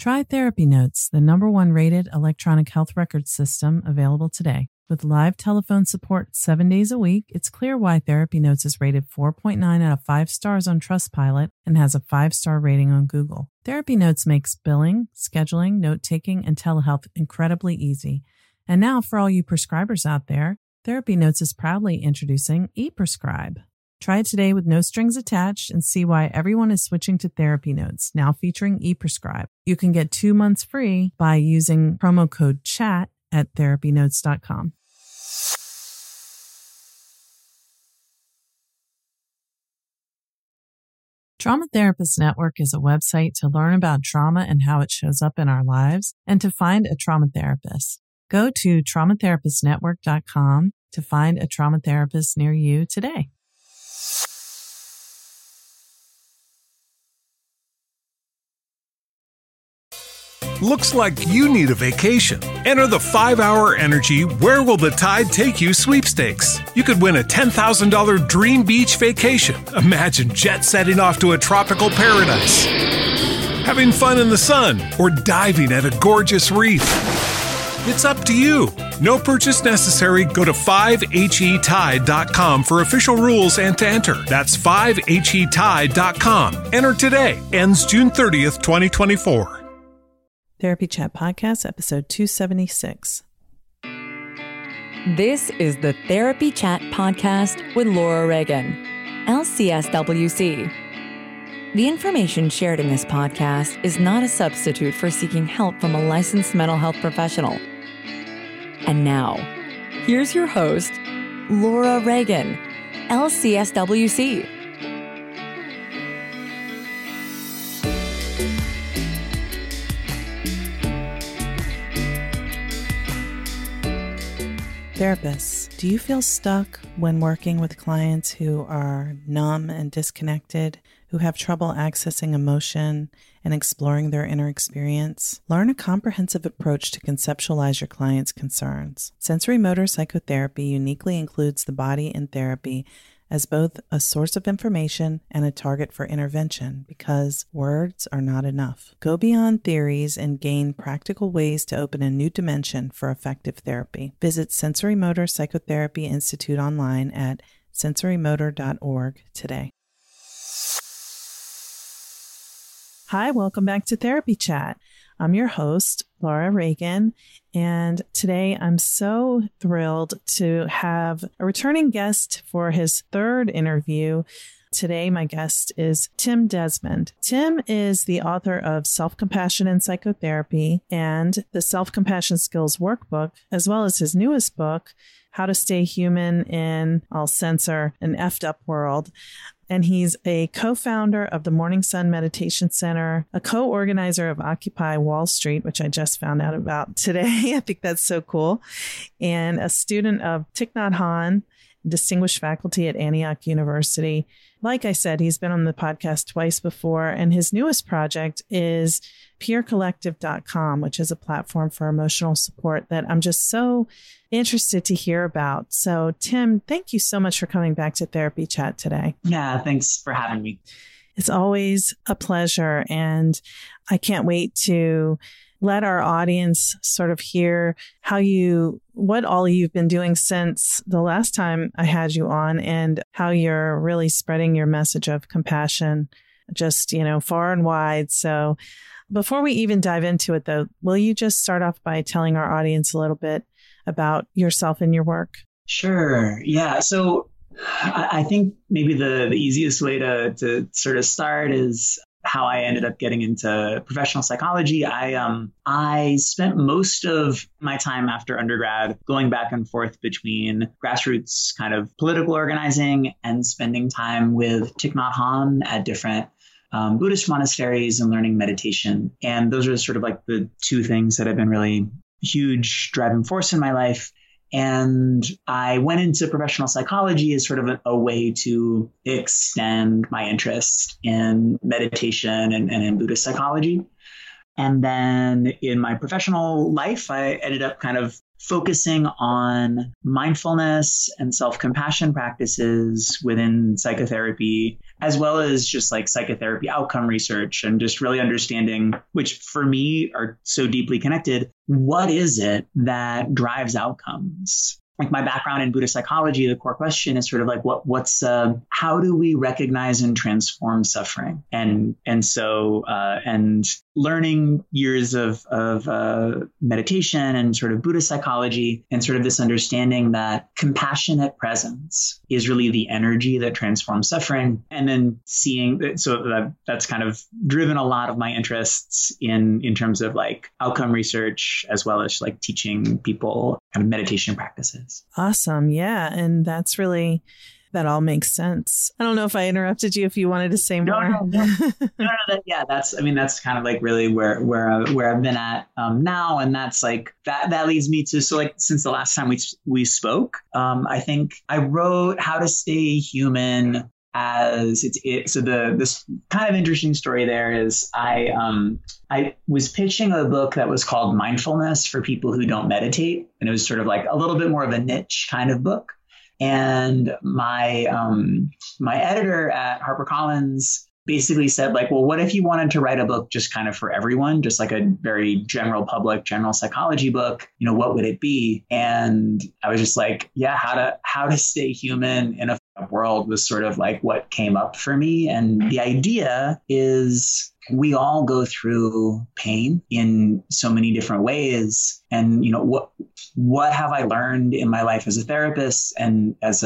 Try Therapy Notes, the #1 rated electronic health record system available today. With live telephone support 7 days a week, it's clear why Therapy Notes is rated 4.9 out of 5 stars on Trustpilot and has a 5-star rating on Google. Therapy Notes makes billing, scheduling, note-taking, and telehealth incredibly easy. And now, for all you prescribers out there, Therapy Notes is proudly introducing ePrescribe. Try it today with no strings attached and see why everyone is switching to Therapy Notes, now featuring ePrescribe. You can get 2 months free by using promo code CHAT at therapynotes.com. Trauma Therapist Network is a website to learn about trauma and how it shows up in our lives and to find a trauma therapist. Go to traumatherapistnetwork.com to find a trauma therapist near you today. Looks like you need a vacation. Enter the 5-Hour Energy Where Will the Tide Take You sweepstakes. You could win a $10,000 dream beach vacation. Imagine jet setting off to a tropical paradise, having fun in the sun, or diving at a gorgeous reef. It's up to you. No purchase necessary. Go to 5HETide.com for official rules and to enter. That's 5HETide.com. Enter today. Ends June 30th, 2024. Therapy Chat Podcast, episode 276. This is the Therapy Chat Podcast with Laura Reagan, LCSWC. The information shared in this podcast is not a substitute for seeking help from a licensed mental health professional. And now, here's your host, Laura Reagan, LCSWC. Therapists, do you feel stuck when working with clients who are numb and disconnected, who have trouble accessing emotion and exploring their inner experience? Learn a comprehensive approach to conceptualize your client's concerns. Sensory-motor psychotherapy uniquely includes the body in therapy as both a source of information and a target for intervention, because words are not enough. Go beyond theories and gain practical ways to open a new dimension for effective therapy. Visit Sensory Motor Psychotherapy Institute online at sensorymotor.org today. Hi, welcome back to Therapy Chat. I'm your host, Laura Reagan, and today I'm so thrilled to have a returning guest for his third interview. Today, my guest is Tim Desmond. Tim is the author of Self-Compassion in Psychotherapy and the Self-Compassion Skills Workbook, as well as his newest book, How to Stay Human in, I'll censor, an effed up world. And he's a co-founder of the Morning Sun Meditation Center, a co-organizer of Occupy Wall Street, which I just found out about today. I think that's so cool. And a student of Thich Nhat Hanh, distinguished faculty at Antioch University. Like I said, he's been on the podcast twice before, and his newest project is peercollective.com, which is a platform for emotional support that I'm just so interested to hear about. So, Tim, thank you so much for coming back to Therapy Chat today. Yeah, thanks for having me. It's always a pleasure, and I can't wait to let our audience sort of hear what all you've been doing since the last time I had you on, and how you're really spreading your message of compassion just, far and wide. So before we even dive into it, though, will you just start off by telling our audience a little bit about yourself and your work? Sure. Yeah. So I think maybe the easiest way to sort of start is how I ended up getting into professional psychology. I spent most of my time after undergrad going back and forth between grassroots kind of political organizing and spending time with Thich Nhat Hanh at different Buddhist monasteries and learning meditation. And those are sort of like the two things that have been really huge driving force in my life. And I went into professional psychology as sort of a way to extend my interest in meditation and in Buddhist psychology. And then in my professional life, I ended up kind of focusing on mindfulness and self-compassion practices within psychotherapy, as well as just like psychotherapy outcome research and just really understanding, which for me are so deeply connected, what is it that drives outcomes? Like my background in Buddhist psychology, the core question is sort of like how do we recognize and transform suffering? And learning years of meditation and sort of Buddhist psychology and sort of this understanding that compassionate presence is really the energy that transforms suffering. And then that's kind of driven a lot of my interests in terms of like outcome research, as well as like teaching people kind of meditation practices. Awesome. Yeah. And that all makes sense. I don't know if I interrupted you if you wanted to say more. No. That's kind of like really where I've been at now. And that's like, that leads me to, so like, since the last time we spoke, I think I wrote How to Stay Human this kind of interesting story there is I was pitching a book that was called Mindfulness for People Who Don't Meditate. And it was sort of like a little bit more of a niche kind of book. And my editor at HarperCollins basically said like, well, what if you wanted to write a book just kind of for everyone, just like a very general public, general psychology book, what would it be? And I was just like, yeah, how to stay human in a world was sort of like what came up for me. And the idea is we all go through pain in so many different ways. And, what have I learned in my life as a therapist and as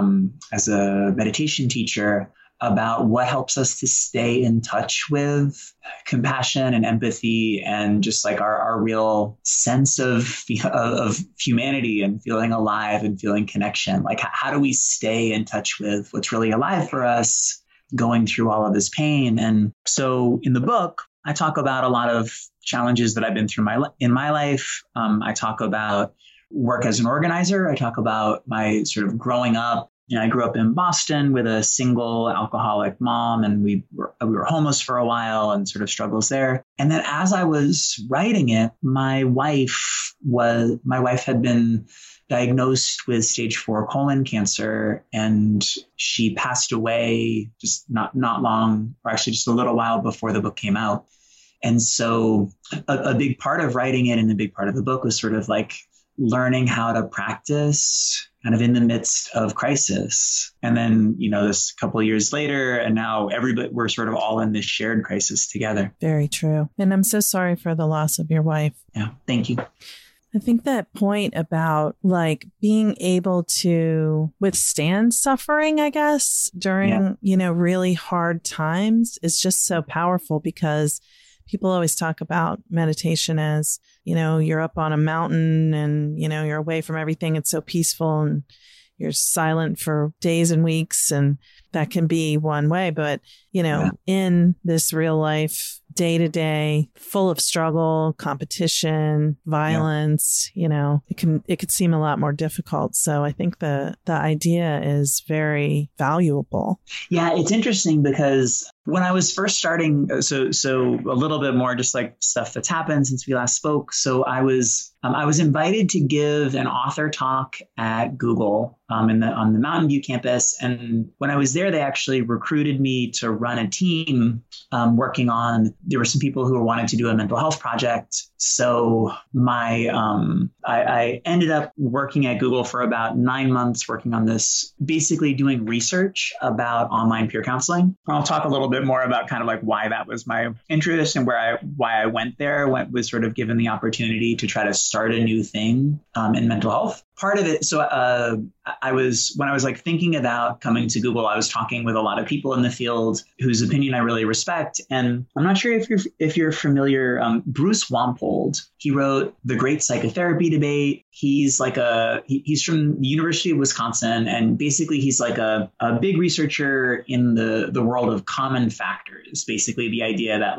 a meditation teacher about what helps us to stay in touch with compassion and empathy and just like our real sense of humanity and feeling alive and feeling connection. Like, how do we stay in touch with what's really alive for us going through all of this pain? And so in the book, I talk about a lot of challenges that I've been through in my life. I talk about work as an organizer. I talk about my sort of growing up. I grew up in Boston with a single alcoholic mom, and we were homeless for a while and sort of struggles there. And then as I was writing it, my wife had been diagnosed with stage 4 colon cancer, and she passed away just not long, or actually just a little while before the book came out. And so a big part of writing it and a big part of the book was sort of like learning how to practice kind of in the midst of crisis. And then, this couple of years later, and now we're sort of all in this shared crisis together. Very true. And I'm so sorry for the loss of your wife. Yeah. Thank you. I think that point about like being able to withstand suffering, I guess, during, really hard times is just so powerful, because people always talk about meditation as, you're up on a mountain and, you're away from everything. It's so peaceful and you're silent for days and weeks. And that can be one way. But, in this real life, day to day, full of struggle, competition, violence, it could seem a lot more difficult. So I think the idea is very valuable. Yeah, it's interesting because when I was first starting, so a little bit more just like stuff that's happened since we last spoke. So I was invited to give an author talk at Google on the Mountain View campus. And when I was there, they actually recruited me to run a team working on, there were some people who were wanting to do a mental health project. So I ended up working at Google for about 9 months, working on this, basically doing research about online peer counseling. I'll talk a little bit more about kind of like why that was my interest and why I went there, was sort of given the opportunity to try to start a new thing in mental health. Part of it, so when I was like thinking about coming to Google, I was talking with a lot of people in the field whose opinion I really respect. And I'm not sure if you're familiar, Bruce Wampold. He wrote The Great Psychotherapy Debate. He's from the University of Wisconsin, and basically he's like a big researcher in the world of common factors. Basically, the idea that like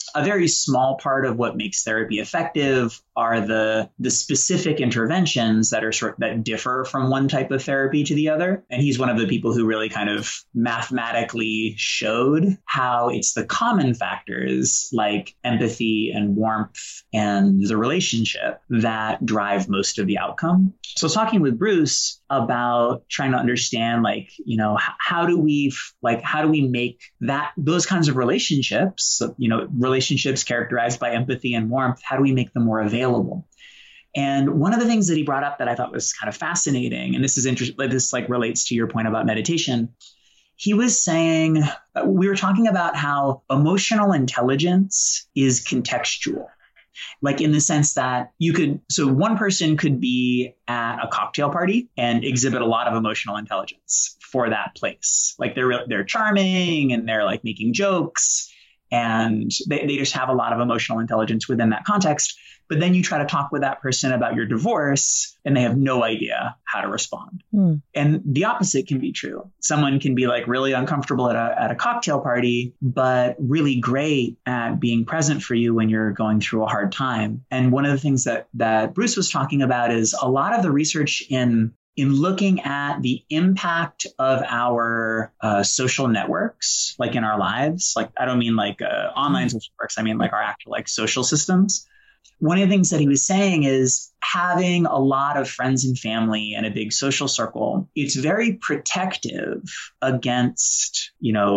a very small part of what makes therapy effective are the specific interventions that differ from one type of therapy to the other. And he's one of the people who really kind of mathematically showed how it's the common factors like empathy and warmth and the relationship that drive most of the outcome. So I was talking with Bruce about trying to understand, how do we make those kinds of relationships, relationships characterized by empathy and warmth, how do we make them more available? And one of the things that he brought up that I thought was kind of fascinating, and this is interesting, this relates to your point about meditation. He was saying, we were talking about how emotional intelligence is contextual. In the sense that one person could be at a cocktail party and exhibit a lot of emotional intelligence for that place. They're charming and they're making jokes and they just have a lot of emotional intelligence within that context. But then you try to talk with that person about your divorce and they have no idea how to respond. And the opposite can be true. Someone can be really uncomfortable at a cocktail party, but really great at being present for you when you're going through a hard time. And one of the things that Bruce was talking about is a lot of the research in looking at the impact of our social networks, in our lives. I don't mean online social networks. I mean our actual social systems. One of the things that he was saying is having a lot of friends and family and a big social circle, it's very protective against,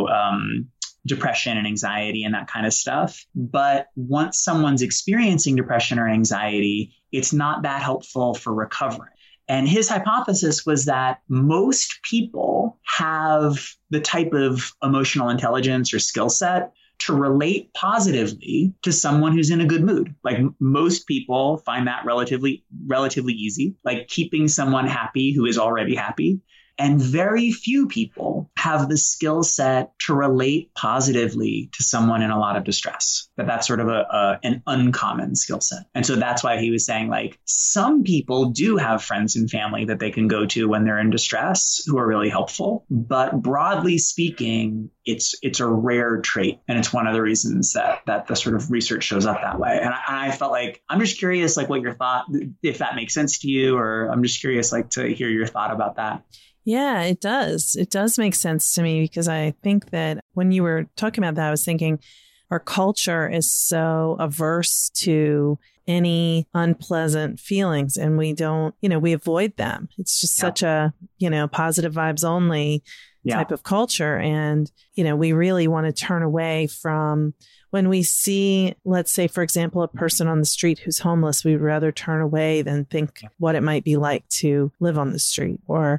depression and anxiety and that kind of stuff. But once someone's experiencing depression or anxiety, it's not that helpful for recovering. And his hypothesis was that most people have the type of emotional intelligence or skill set to relate positively to someone who's in a good mood. Most people find that relatively easy, keeping someone happy who is already happy. And very few people have the skill set to relate positively to someone in a lot of distress. That's sort of an uncommon skill set. And so that's why he was saying some people do have friends and family that they can go to when they're in distress who are really helpful. But broadly speaking, it's a rare trait. And it's one of the reasons that the sort of research shows up that way. And I felt I'm just curious, what your thought, if that makes sense to you, or I'm just curious, to hear your thought about that. Yeah, it does. It does make sense to me because I think that when you were talking about that, I was thinking our culture is so averse to any unpleasant feelings and we don't, we avoid them. It's just such a, positive vibes only type of culture. And, we really want to turn away from when we see, let's say, for example, a person on the street who's homeless, we'd rather turn away than think what it might be like to live on the street. Or,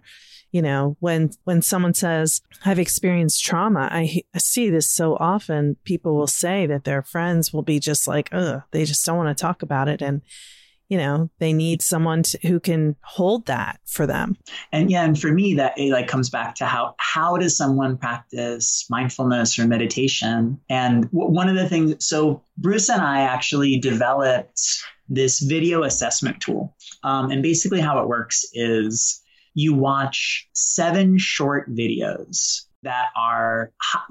when someone says, I've experienced trauma, I see this so often. People will say that their friends will be just they just don't want to talk about it. And, they need someone who can hold that for them. And for me, that it comes back to how does someone practice mindfulness or meditation? And one of the things, so Bruce and I actually developed this video assessment tool. And basically how it works is you watch 7 short videos that are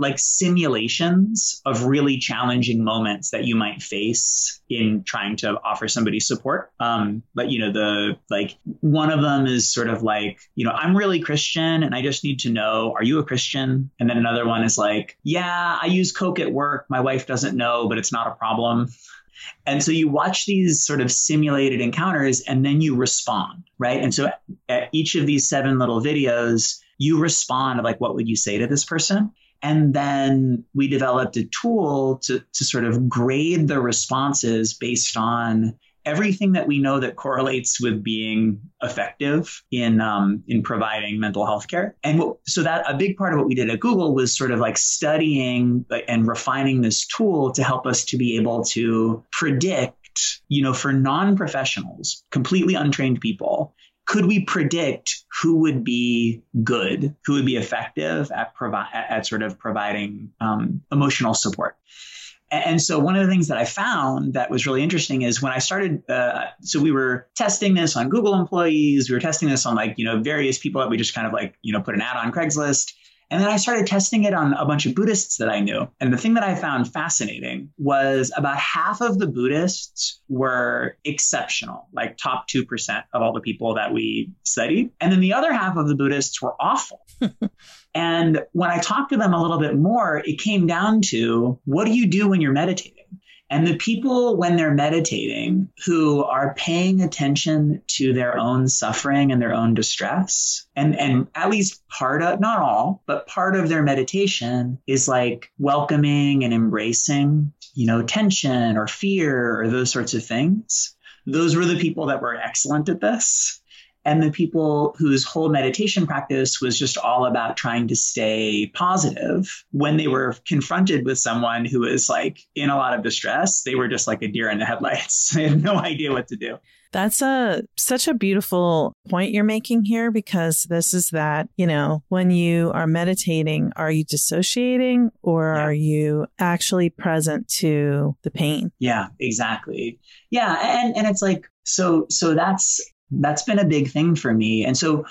simulations of really challenging moments that you might face in trying to offer somebody support. But one of them is sort of I'm really Christian and I just need to know, are you a Christian? And then another one is yeah, I use Coke at work. My wife doesn't know, but it's not a problem. And so you watch these sort of simulated encounters and then you respond, right? And so at each of these 7 little videos, you respond what would you say to this person? And then we developed a tool to sort of grade the responses based on everything that we know that correlates with being effective in providing mental health care. And so that a big part of what we did at Google was sort of studying and refining this tool to help us to be able to predict, for non-professionals, completely untrained people, could we predict who would be good, who would be effective at sort of providing emotional support? And so one of the things that I found that was really interesting is when I started, so we were testing this on Google employees, we were testing this on various people that we just kind of put an ad on Craigslist. And then I started testing it on a bunch of Buddhists that I knew. And the thing that I found fascinating was about half of the Buddhists were exceptional, like top 2% of all the people that we studied. And then the other half of the Buddhists were awful. And when I talked to them a little bit more, it came down to, what do you do when you're meditating? And the people, when they're meditating, who are paying attention to their own suffering and their own distress, and at least part of, not all, but part of their meditation is like welcoming and embracing, tension or fear or those sorts of things. Those were the people that were excellent at this. And the people whose whole meditation practice was just all about trying to stay positive, when they were confronted with someone who was like in a lot of distress, they were just like a deer in the headlights. They had no idea what to do. That's such a beautiful point you're making here, because this is that, when you are meditating, are you dissociating or are you actually present to the pain? Yeah, exactly. Yeah. And it's like, so that's been a big thing for me. And so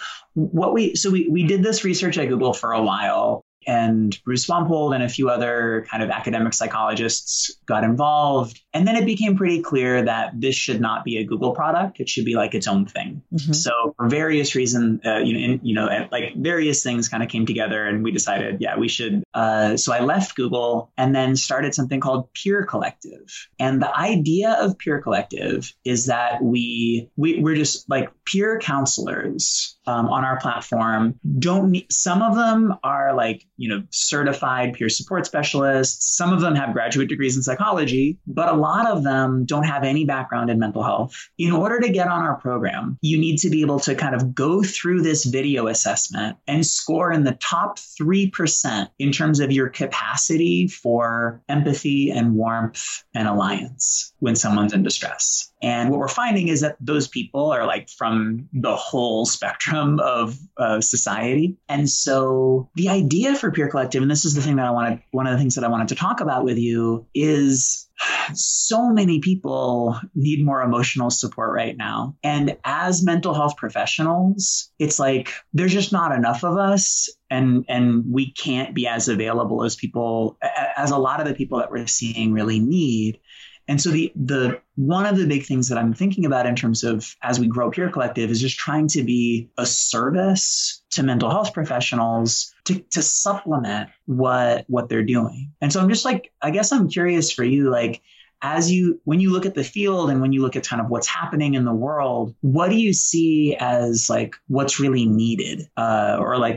we did this research at Google for a while, and Bruce Wampold and a few other kind of academic psychologists got involved. And then it became pretty clear that this should not be a Google product. It should be like its own thing. Mm-hmm. So for various reasons, like various things kind of came together, and we decided, we should. So I left Google and then started something called Peer Collective. And the idea of Peer Collective is that we're just like peer counselors on our platform. Some of them are like, certified peer support specialists. Some of them have graduate degrees in psychology, but a lot of them don't have any background in mental health. In order to get on our program, you need to be able to kind of go through this video assessment and score in the top 3% in terms of your capacity for empathy and warmth and alliance when someone's in distress. And what we're finding is that those people are like from the whole spectrum of society. And so the idea for Peer Collective, and this is the thing that one of the things that I wanted to talk about with you, is so many people need more emotional support right now. And as mental health professionals, it's like there's just not enough of us, and we can't be as available as a lot of the people that we're seeing really need. And so the one of the big things that I'm thinking about in terms of as we grow Peer Collective is just trying to be a service to mental health professionals to supplement what they're doing. And so I'm just like, I guess I'm curious for you, like, when you look at the field and when you look at kind of what's happening in the world, what do you see as like what's really needed? I'm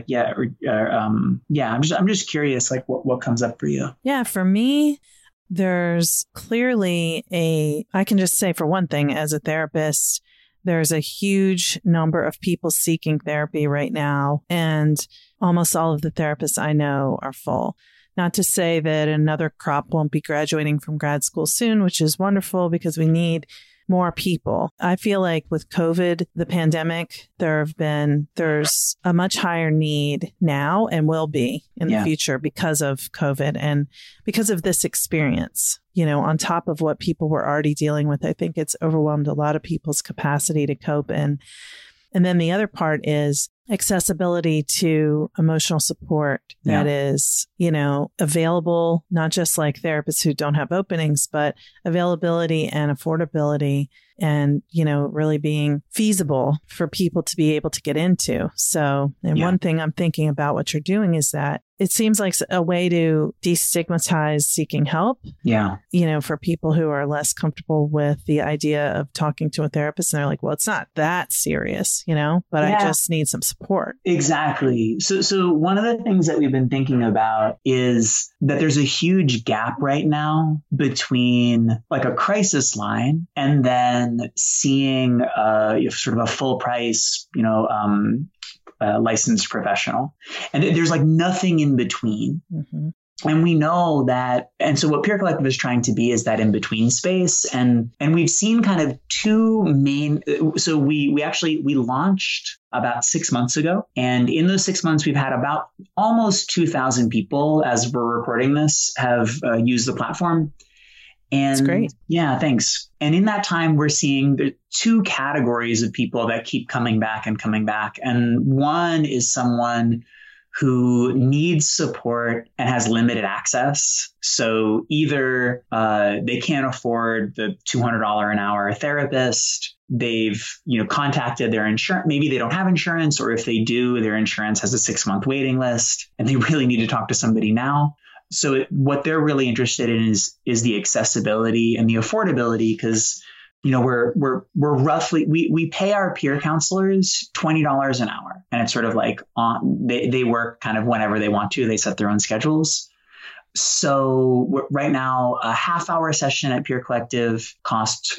just curious, like what comes up for you? Yeah, for me, there's clearly I can just say, for one thing, as a therapist, there's a huge number of people seeking therapy right now, and almost all of the therapists I know are full. Not to say that another crop won't be graduating from grad school soon, which is wonderful because we need more people. I feel like with COVID, the pandemic, there's a much higher need now and will be in the future because of COVID and because of this experience. On top of what people were already dealing with, I think it's overwhelmed a lot of people's capacity to cope. And then the other part is accessibility to emotional support that is, available, not just like therapists who don't have openings, but availability and affordability and, really being feasible for people to be able to get into. So, one thing I'm thinking about what you're doing is that it seems like a way to destigmatize seeking help. Yeah. For people who are less comfortable with the idea of talking to a therapist, and they're like, well, it's not that serious, but I just need some support. Exactly. So one of the things that we've been thinking about is that there's a huge gap right now between like a crisis line and then seeing sort of a full price, licensed professional. And there's like nothing in between. Mm-hmm. And we know that. And so what Peer Collective is trying to be is that in between space. And we've seen kind of two main. So we launched about 6 months ago. And in those 6 months, we've had about almost 2,000 people, as we're recording this, have used the platform. And that's great. Yeah, thanks. And in that time, we're seeing the two categories of people that keep coming back and coming back. And one is someone who needs support and has limited access. So either they can't afford the $200 an hour therapist, they've contacted their insurance, maybe they don't have insurance, or if they do, their insurance has a 6-month waiting list and they really need to talk to somebody now. So what they're really interested in is the accessibility and the affordability, because we're roughly, we pay our peer counselors $20 an hour, and it's sort of like they work kind of whenever they want to, they set their own schedules. So right now, a half-hour session at Peer Collective costs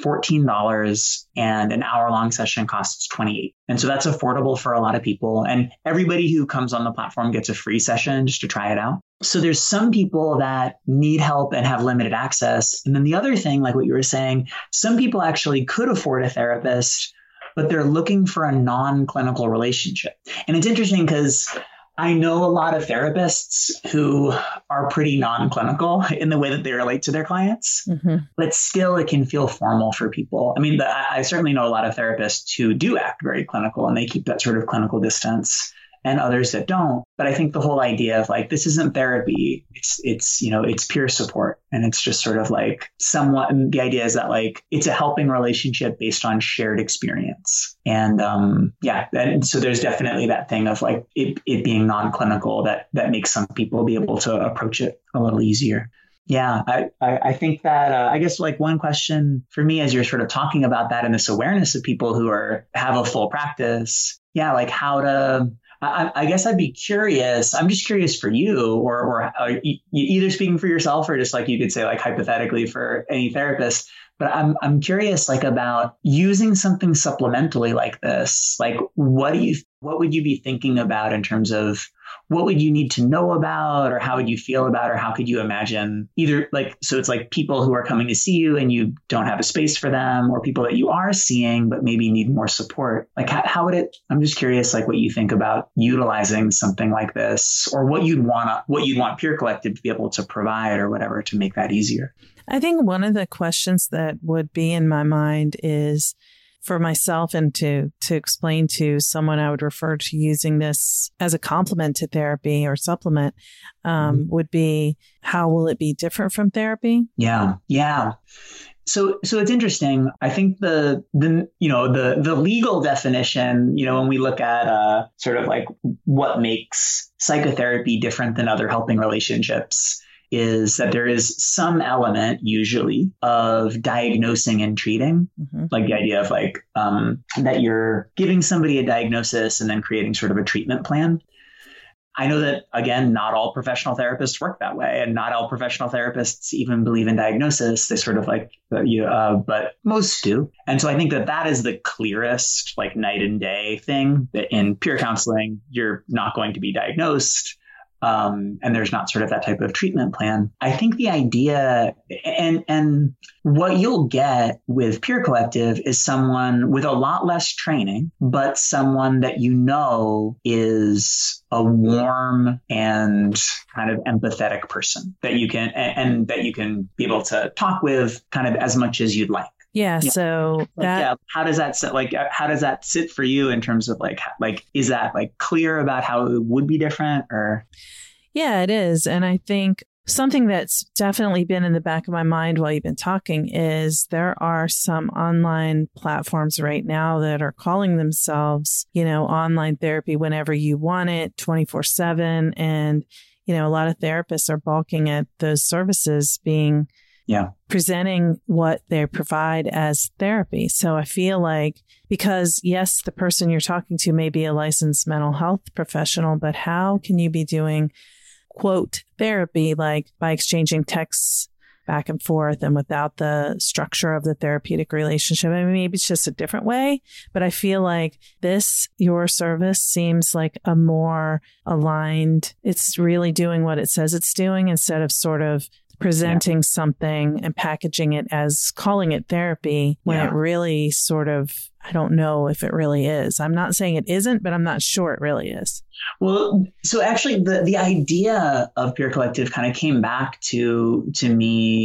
$14 and an hour-long session costs $28. And so that's affordable for a lot of people. And everybody who comes on the platform gets a free session just to try it out. So there's some people that need help and have limited access. And then the other thing, like what you were saying, some people actually could afford a therapist, but they're looking for a non-clinical relationship. And it's interesting because I know a lot of therapists who are pretty non-clinical in the way that they relate to their clients, but still it can feel formal for people. I mean, I certainly know a lot of therapists who do act very clinical and they keep that sort of clinical distance, and others that don't. But I think the whole idea of like, this isn't therapy, it's peer support. And it's just sort of like somewhat, the idea is that like, it's a helping relationship based on shared experience. And and so there's definitely that thing of like it being non-clinical that makes some people be able to approach it a little easier. Yeah, I think that I guess like one question for me as you're sort of talking about that and this awareness of people who have a full practice, like how to, I guess I'd be curious. I'm just curious for you, or either speaking for yourself or just like you could say like hypothetically for any therapist. But I'm curious like about using something supplementally like this. Like what would you be thinking about in terms of what would you need to know about, or how would you feel about, or how could you imagine either like, so it's like people who are coming to see you and you don't have a space for them, or people that you are seeing but maybe need more support. Like how would it, I'm just curious like what you think about utilizing something like this, or what you'd want Peer Collective to be able to provide or whatever to make that easier. I think one of the questions that would be in my mind is for myself, and to explain to someone I would refer to using this as a complement to therapy or supplement, would be, how will it be different from therapy? Yeah. So it's interesting. I think the legal definition, when we look at sort of like what makes psychotherapy different than other helping relationships, is that there is some element usually of diagnosing and treating, like the idea of like that you're giving somebody a diagnosis and then creating sort of a treatment plan. I know that, again, not all professional therapists work that way, and not all professional therapists even believe in diagnosis. They sort of like, but most do. And so I think that is the clearest like night and day thing, that in peer counseling, you're not going to be diagnosed. And there's not sort of that type of treatment plan. I think the idea and what you'll get with Peer Collective is someone with a lot less training, but someone that is a warm and kind of empathetic person that you can and that you can be able to talk with kind of as much as you'd like. Yeah. So how does that sit? Like, how does that sit for you in terms of like, is that like clear about how it would be different, or? Yeah, it is. And I think something that's definitely been in the back of my mind while you've been talking is there are some online platforms right now that are calling themselves, online therapy whenever you want it, 24/7. And, a lot of therapists are balking at those services being presenting what they provide as therapy. So I feel like, because yes, the person you're talking to may be a licensed mental health professional, but how can you be doing, quote, therapy, like by exchanging texts back and forth and without the structure of the therapeutic relationship? I mean, maybe it's just a different way, but I feel like your service seems like a more aligned, it's really doing what it says it's doing, instead of sort of presenting something and packaging it as calling it therapy when it really sort of, I don't know if it really is. I'm not saying it isn't, but I'm not sure it really is. Well, so actually the idea of Peer Collective kind of came back to me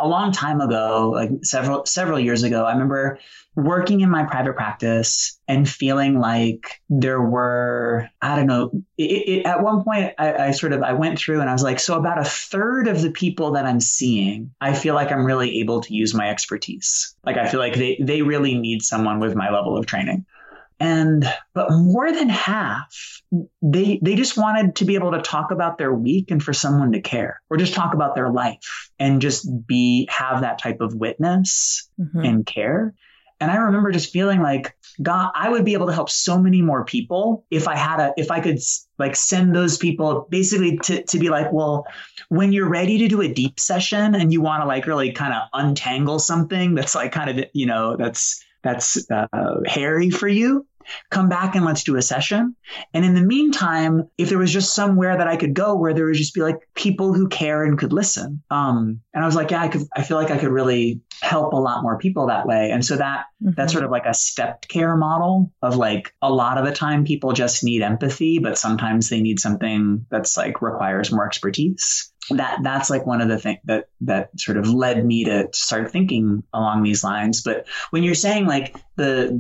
a long time ago, like several years ago, I remember working in my private practice and feeling like there were, I don't know, at one point I went through and I was like, so about a third of the people that I'm seeing, I feel like I'm really able to use my expertise. Like I feel like they really need someone with my level of training. But more than half, they just wanted to be able to talk about their week and for someone to care, or just talk about their life and just have that type of witness and care. And I remember just feeling like, God, I would be able to help so many more people if I could like send those people basically to be like, well, when you're ready to do a deep session and you want to like really kind of untangle something that's like kind of, you know, that's hairy for you, come back and let's do a session. And in the meantime, if there was just somewhere that I could go where there would just be like people who care and could listen. And I was like, yeah, I feel like I could really help a lot more people that way. And so that's sort of like a stepped care model of like, a lot of the time people just need empathy, but sometimes they need something that's like requires more expertise. That's like one of the things that sort of led me to start thinking along these lines. But when you're saying like the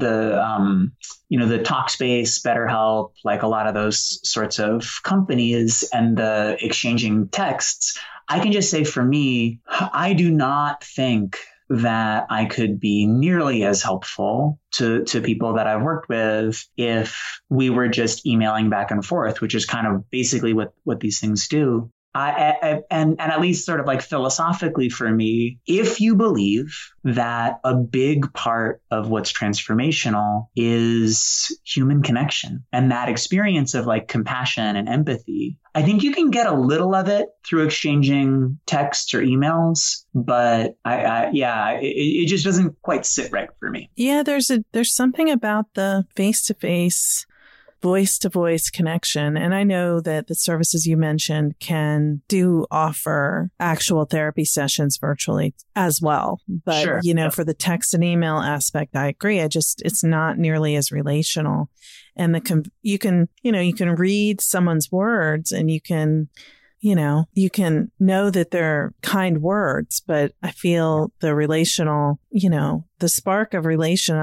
Talkspace, BetterHelp, like a lot of those sorts of companies and the exchanging texts, I can just say for me, I do not think that I could be nearly as helpful to people that I've worked with if we were just emailing back and forth, which is kind of basically what these things do. And at least sort of like philosophically for me, if you believe that a big part of what's transformational is human connection and that experience of like compassion and empathy, I think you can get a little of it through exchanging texts or emails, but it just doesn't quite sit right for me. Yeah, there's something about the face-to-face, voice-to-voice connection. And I know that the services you mentioned do offer actual therapy sessions virtually as well. But, sure. For the text and email aspect, I agree. It's not nearly as relational. And you can read someone's words and you can know that they're kind words, but I feel the relational, the spark of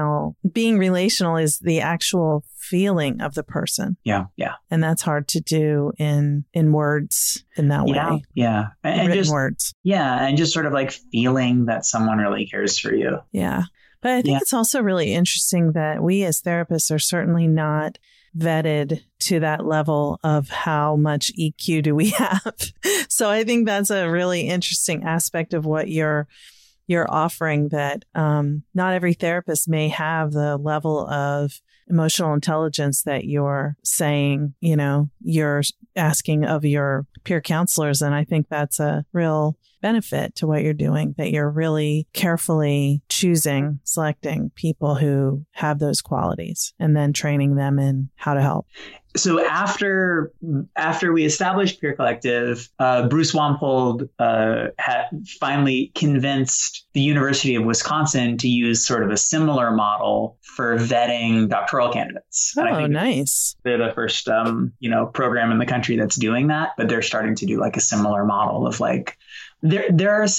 being relational is the actual feeling of the person. Yeah. Yeah. And that's hard to do in words in that way. Yeah. And just words. Yeah. And just sort of like feeling that someone really cares for you. Yeah. But I think it's also really interesting that we as therapists are certainly not vetted to that level of how much EQ do we have. So I think that's a really interesting aspect of what you're offering, that not every therapist may have the level of emotional intelligence that you're saying, you're asking of your peer counselors. And I think that's a real benefit to what you're doing, that you're really carefully selecting people who have those qualities and then training them in how to help. So after we established Peer Collective, Bruce Wampold had finally convinced the University of Wisconsin to use sort of a similar model for vetting doctoral candidates. Oh, nice. They're the first, program in the country that's doing that, but they're starting to do like a similar model of like, there are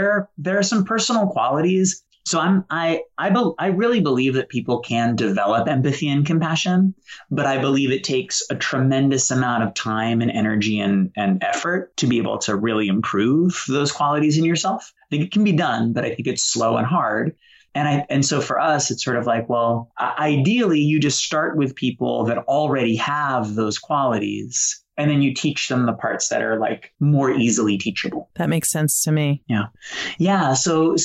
some personal qualities. So I really believe that people can develop empathy and compassion, but I believe it takes a tremendous amount of time and energy and effort to be able to really improve those qualities in yourself. I think it can be done, but I think it's slow and hard. And so for us, it's sort of like, well, ideally you just start with people that already have those qualities, and then you teach them the parts that are like more easily teachable. That makes sense to me. Yeah. Yeah. So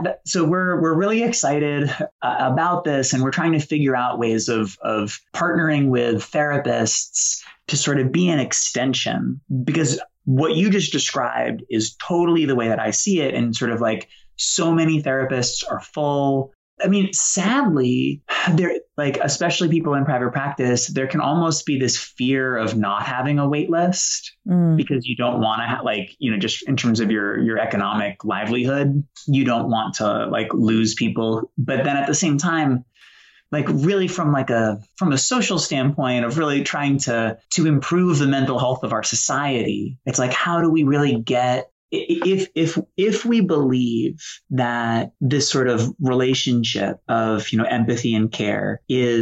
we're really excited about this, and we're trying to figure out ways of partnering with therapists to sort of be an extension, because what you just described is totally the way that I see it. And sort of like, so many therapists are full. I mean, sadly, there, like, especially people in private practice, there can almost be this fear of not having a wait list because you don't want to just in terms of your economic livelihood, you don't want to like lose people. But then at the same time, like really from a social standpoint of really trying to improve the mental health of our society, it's like, how do we really get if we believe that this sort of relationship of, empathy and care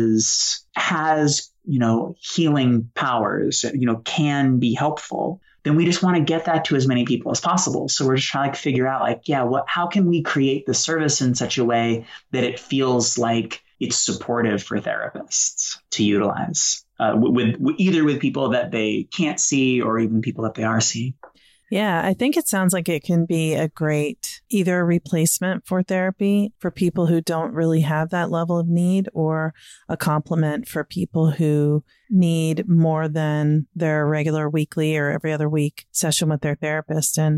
has, healing powers, can be helpful, then we just want to get that to as many people as possible. So we're just trying to figure out how can we create the service in such a way that it feels like it's supportive for therapists to utilize with people that they can't see or even people that they are seeing. Yeah, I think it sounds like it can be a great either replacement for therapy for people who don't really have that level of need, or a complement for people who need more than their regular weekly or every other week session with their therapist. And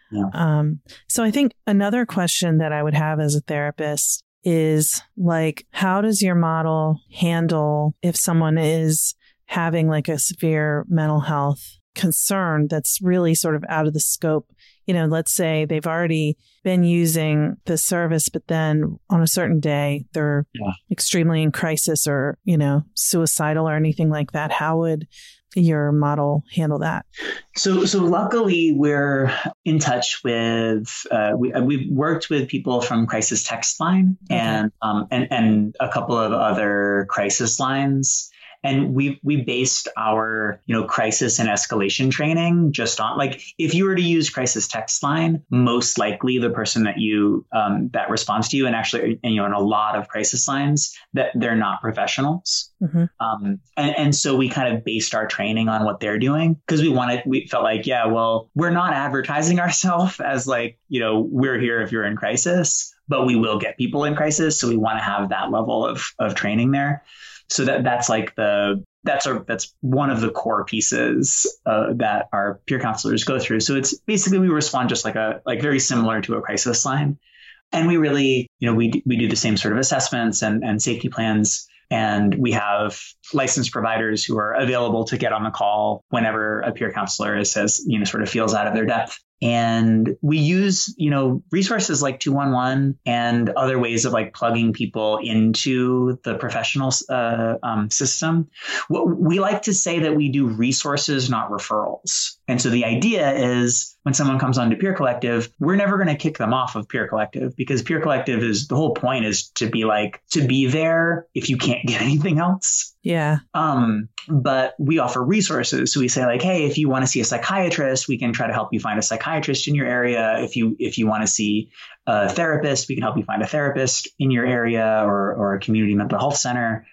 so I think another question that I would have as a therapist is how does your model handle if someone is having a severe mental health concern that's really sort of out of the scope? Let's say they've already been using the service, but then on a certain day, they're extremely in crisis or, suicidal or anything like that. How would your model handle that? So luckily we're in touch with, we've worked with people from Crisis Text Line and a couple of other crisis lines. And we based our, crisis and escalation training just on, if you were to use Crisis Text Line, most likely the person that that responds to you, and actually, in a lot of crisis lines, that they're not professionals. Mm-hmm. And so we kind of based our training on what they're doing, because we felt we're not advertising ourselves as we're here if you're in crisis, but we will get people in crisis. So we want to have that level of training there. So that's one of the core pieces that our peer counselors go through. So it's basically we respond just very similar to a crisis line, and we really we do the same sort of assessments and safety plans, and we have licensed providers who are available to get on the call whenever a peer counselor says sort of feels out of their depth. And we use, resources like 211 and other ways of plugging people into the professional system. We like to say that we do resources, not referrals. And so the idea is when someone comes onto Peer Collective, we're never going to kick them off of Peer Collective, because Peer Collective the whole point is to be there if you can't get anything else. Yeah. But we offer resources. So we say hey, if you want to see a psychiatrist, we can try to help you find a psychiatrist in your area. If you want to see a therapist, we can help you find a therapist in your area or a community mental health center.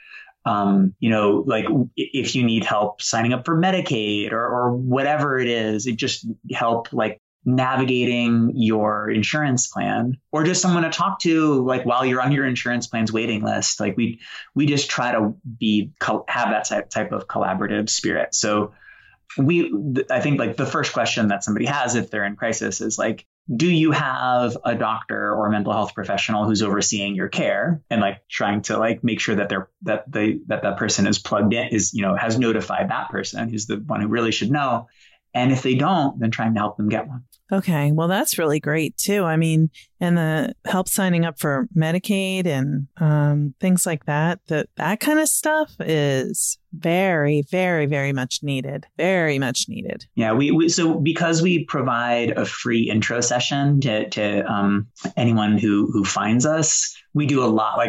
If you need help signing up for Medicaid or whatever it is, it just help navigating your insurance plan, or just someone to talk to while you're on your insurance plan's waiting list. We just try to have that type of collaborative spirit. So I think the first question that somebody has if they're in crisis is do you have a doctor or a mental health professional who's overseeing your care, and trying to make sure that that person is plugged in, has notified that person who's the one who really should know. And if they don't, then trying to help them get one. Okay. Well, that's really great too. I mean, and the help signing up for Medicaid and things like that, that kind of stuff is very, very, very much needed. Very much needed. Yeah. So because we provide a free intro session to anyone who finds us, we do a lot.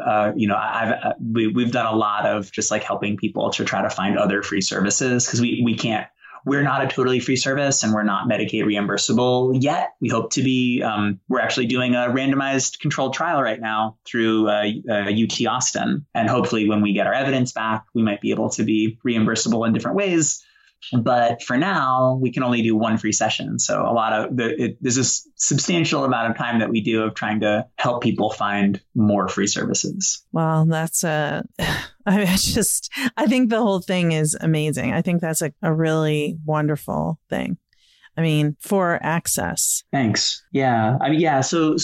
We've done a lot of just helping people to try to find other free services, because we can't. We're not a totally free service, and we're not Medicaid reimbursable yet. We hope to be. We're actually doing a randomized controlled trial right now through UT Austin. And hopefully when we get our evidence back, we might be able to be reimbursable in different ways. But for now, we can only do one free session. So there's a substantial amount of time that we do of trying to help people find more free services. Well, that's I think the whole thing is amazing. I think that's a really wonderful thing. I mean, for access. Thanks. Yeah. I mean, yeah. So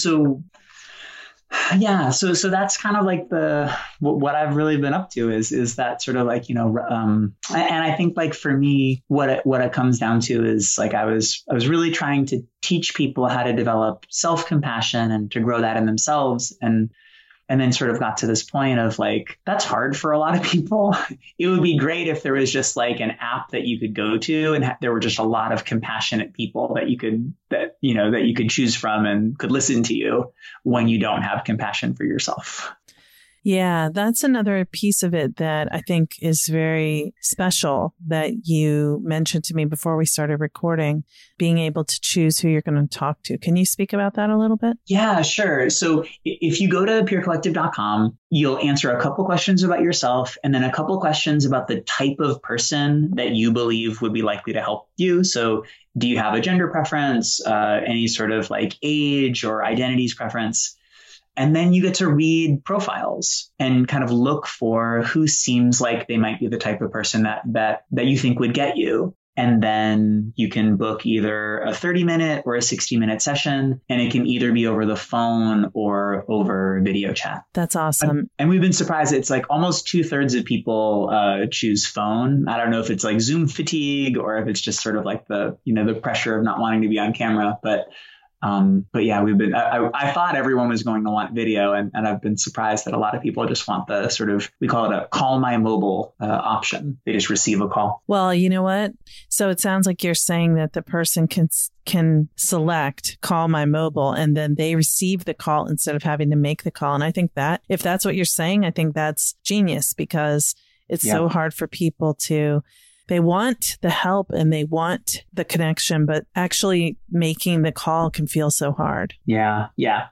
that's kind of what I've really been up to is that sort of and I think for me, what it comes down to is I was really trying to teach people how to develop self-compassion and to grow that in themselves. And and then sort of got to this point of like, that's hard for a lot of people. It would be great if there was just like an app that you could go to and there were just a lot of compassionate people that you could choose from and could listen to you when you don't have compassion for yourself. Yeah, that's another piece of it that I think is very special that you mentioned to me before we started recording, being able to choose who you're going to talk to. Can you speak about that a little bit? Yeah, sure. So if you go to peercollective.com, you'll answer a couple questions about yourself and then a couple questions about the type of person that you believe would be likely to help you. So do you have a gender preference, any sort of like age or identities preference? And then you get to read profiles and kind of look for who seems like they might be the type of person that you think would get you. And then you can book either a 30-minute or a 60-minute session, and it can either be over the phone or over video chat. That's awesome. And we've been surprised. It's like almost 2/3 of people choose phone. I don't know if it's like Zoom fatigue or if it's just sort of like the pressure of not wanting to be on camera. But yeah, I thought everyone was going to want video, and I've been surprised that a lot of people just want the sort of, we call it a call my mobile option. They just receive a call. Well, you know what? So it sounds like you're saying that the person can select call my mobile and then they receive the call instead of having to make the call. And I think that if that's what you're saying, I think that's genius because it's so hard for people to. They want the help and they want the connection, but actually making the call can feel so hard. Yeah.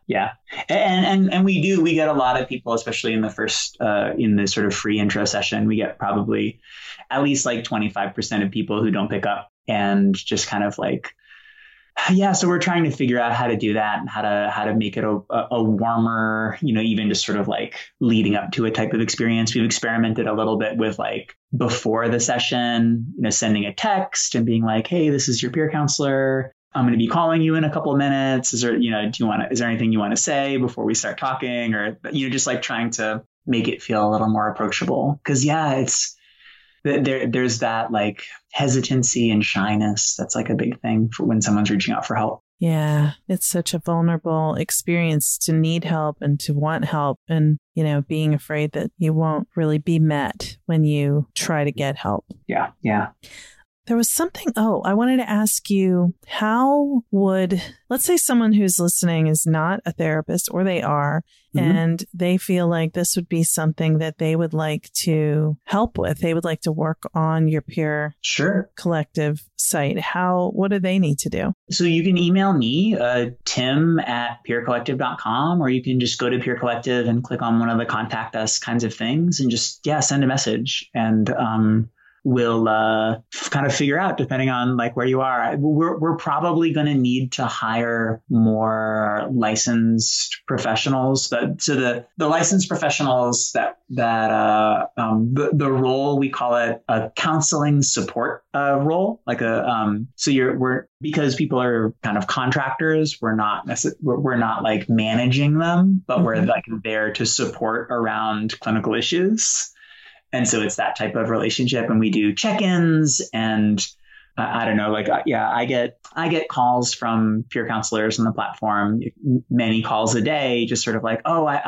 And we get a lot of people, especially in the first, in the sort of free intro session, we get probably at least like 25% of people who don't pick up and just kind of like, yeah, so we're trying to figure out how to do that and how to make it a warmer, even just sort of like leading up to a type of experience. We've experimented a little bit with like before the session, sending a text and being like, hey, this is your peer counselor. I'm going to be calling you in a couple of minutes. Is there anything you want to say before we start talking? Or, just like trying to make it feel a little more approachable. Because, there's that like hesitancy and shyness. That's like a big thing for when someone's reaching out for help. Yeah, it's such a vulnerable experience to need help and to want help and, being afraid that you won't really be met when you try to get help. Yeah. There was something, I wanted to ask you, let's say someone who's listening is not a therapist or they are, and they feel like this would be something that they would like to help with. They would like to work on your Peer Collective site. What do they need to do? So you can email me, tim@peercollective.com, or you can just go to Peer Collective and click on one of the contact us kinds of things and just, send a message. And, we'll kind of figure out, depending on like where you are. We're probably going to need to hire more licensed professionals. The licensed professionals the role, we call it a counseling support role. Like because people are kind of contractors, we're not like managing them, but we're like there to support around clinical issues. And so it's that type of relationship, and we do check-ins, and I don't know, I get calls from peer counselors on the platform, many calls a day, just sort of like,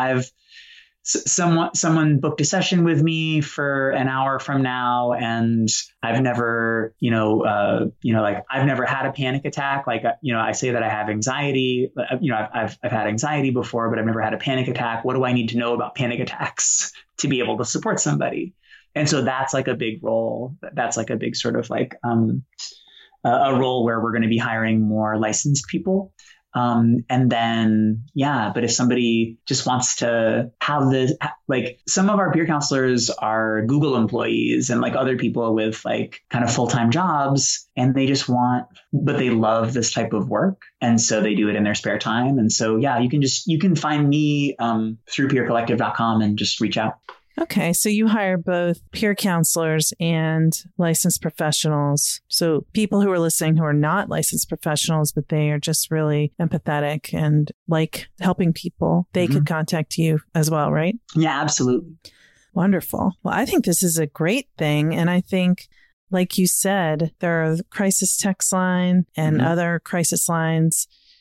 someone booked a session with me for an hour from now, and I've never, I've never had a panic attack. I say that I have anxiety. I've had anxiety before, but I've never had a panic attack. What do I need to know about panic attacks to be able to support somebody? And so that's like a big role. That's like a big sort of like a role where we're going to be hiring more licensed people. And then, but if somebody just wants to have this, like some of our peer counselors are Google employees and like other people with like kind of full-time jobs, and they just but they love this type of work. And so they do it in their spare time. And so, you can find me through peercollective.com and just reach out. Okay, so you hire both peer counselors and licensed professionals. So people who are listening who are not licensed professionals, but they are just really empathetic and like helping people, they could contact you as well, right? Yeah, absolutely. Wonderful. Well, I think this is a great thing. And I think, like you said, there are the crisis text line and other crisis lines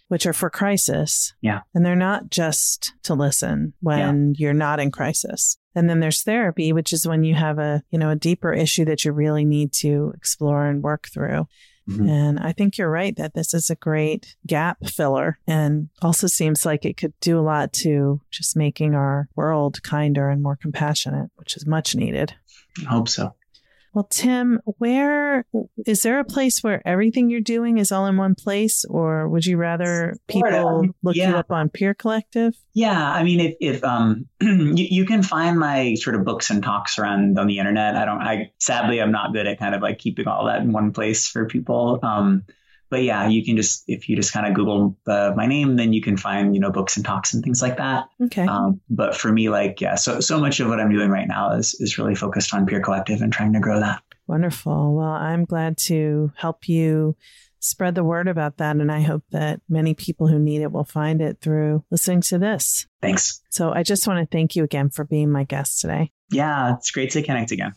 which are for crisis. Yeah. And they're not just to listen when you're not in crisis. And then there's therapy, which is when you have a deeper issue that you really need to explore and work through. Mm-hmm. And I think you're right that this is a great gap filler, and also seems like it could do a lot to just making our world kinder and more compassionate, which is much needed. I hope so. Well, Tim, is there a place where everything you're doing is all in one place, or would you rather people look you up on Peer Collective? Yeah, I mean, if you can find my sort of books and talks around on the internet. Sadly, I'm not good at kind of like keeping all that in one place for people. But yeah, if you just kind of Google my name, then you can find, books and talks and things like that. Okay. But for me, so much of what I'm doing right now is really focused on Peer Collective and trying to grow that. Wonderful. Well, I'm glad to help you spread the word about that. And I hope that many people who need it will find it through listening to this. Thanks. So I just want to thank you again for being my guest today. Yeah, it's great to connect again.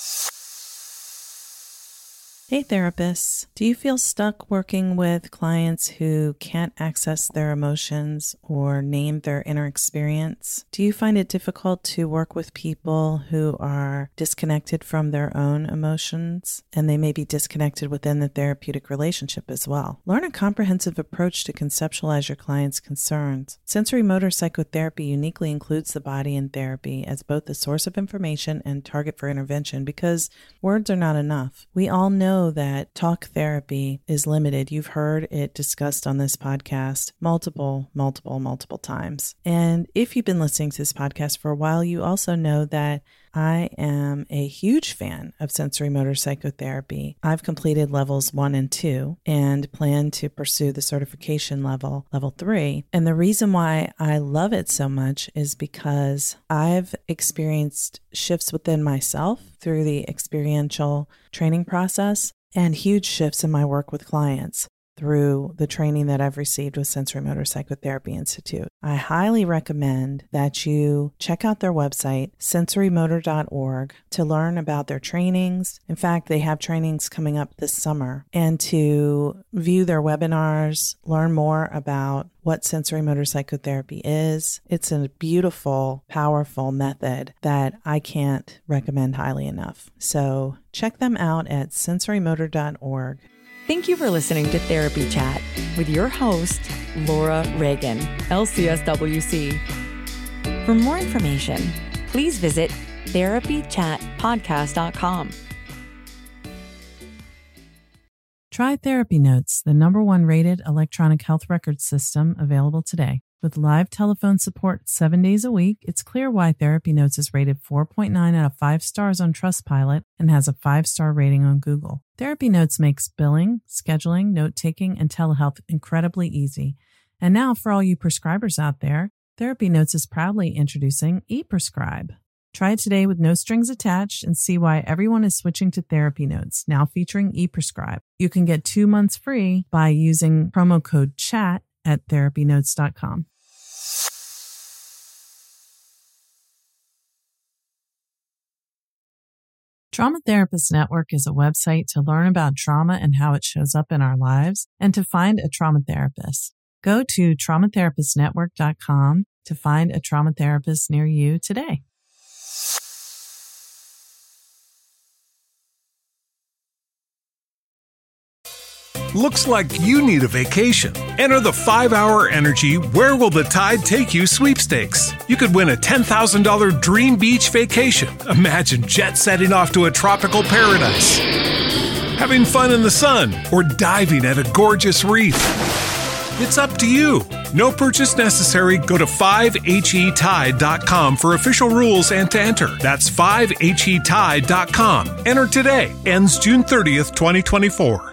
Hey therapists, do you feel stuck working with clients who can't access their emotions or name their inner experience? Do you find it difficult to work with people who are disconnected from their own emotions, and they may be disconnected within the therapeutic relationship as well? Learn a comprehensive approach to conceptualize your client's concerns. Sensory motor psychotherapy uniquely includes the body in therapy as both the source of information and target for intervention, because words are not enough. We all know that talk therapy is limited. You've heard it discussed on this podcast multiple times. And if you've been listening to this podcast for a while, you also know that I am a huge fan of sensory motor psychotherapy. I've completed levels 1 and 2 and plan to pursue the certification level 3. And the reason why I love it so much is because I've experienced shifts within myself through the experiential training process, and huge shifts in my work with clients through the training that I've received with Sensory Motor Psychotherapy Institute. I highly recommend that you check out their website, sensorymotor.org, to learn about their trainings. In fact, they have trainings coming up this summer, and to view their webinars, learn more about what sensory motor psychotherapy is. It's a beautiful, powerful method that I can't recommend highly enough. So check them out at sensorymotor.org. Thank you for listening to Therapy Chat with your host, Laura Reagan, LCSWC. For more information, please visit therapychatpodcast.com. Try Therapy Notes, the #1 rated electronic health record system available today. With live telephone support 7 days a week, it's clear why Therapy Notes is rated 4.9 out of 5 stars on Trustpilot and has a 5-star rating on Google. Therapy Notes makes billing, scheduling, note-taking, and telehealth incredibly easy. And now, for all you prescribers out there, Therapy Notes is proudly introducing ePrescribe. Try it today with no strings attached and see why everyone is switching to Therapy Notes, now featuring ePrescribe. You can get 2 months free by using promo code CHAT at therapynotes.com. Trauma Therapist Network is a website to learn about trauma and how it shows up in our lives, and to find a trauma therapist. Go to traumatherapistnetwork.com to find a trauma therapist near you today. Looks like you need a vacation. Enter the 5-Hour Energy Where Will the Tide Take You sweepstakes. You could win a $10,000 dream beach vacation. Imagine jet setting off to a tropical paradise, having fun in the sun, or diving at a gorgeous reef. It's up to you. No purchase necessary. Go to 5HETide.com for official rules and to enter. That's 5HETide.com. Enter today. Ends June 30th, 2024.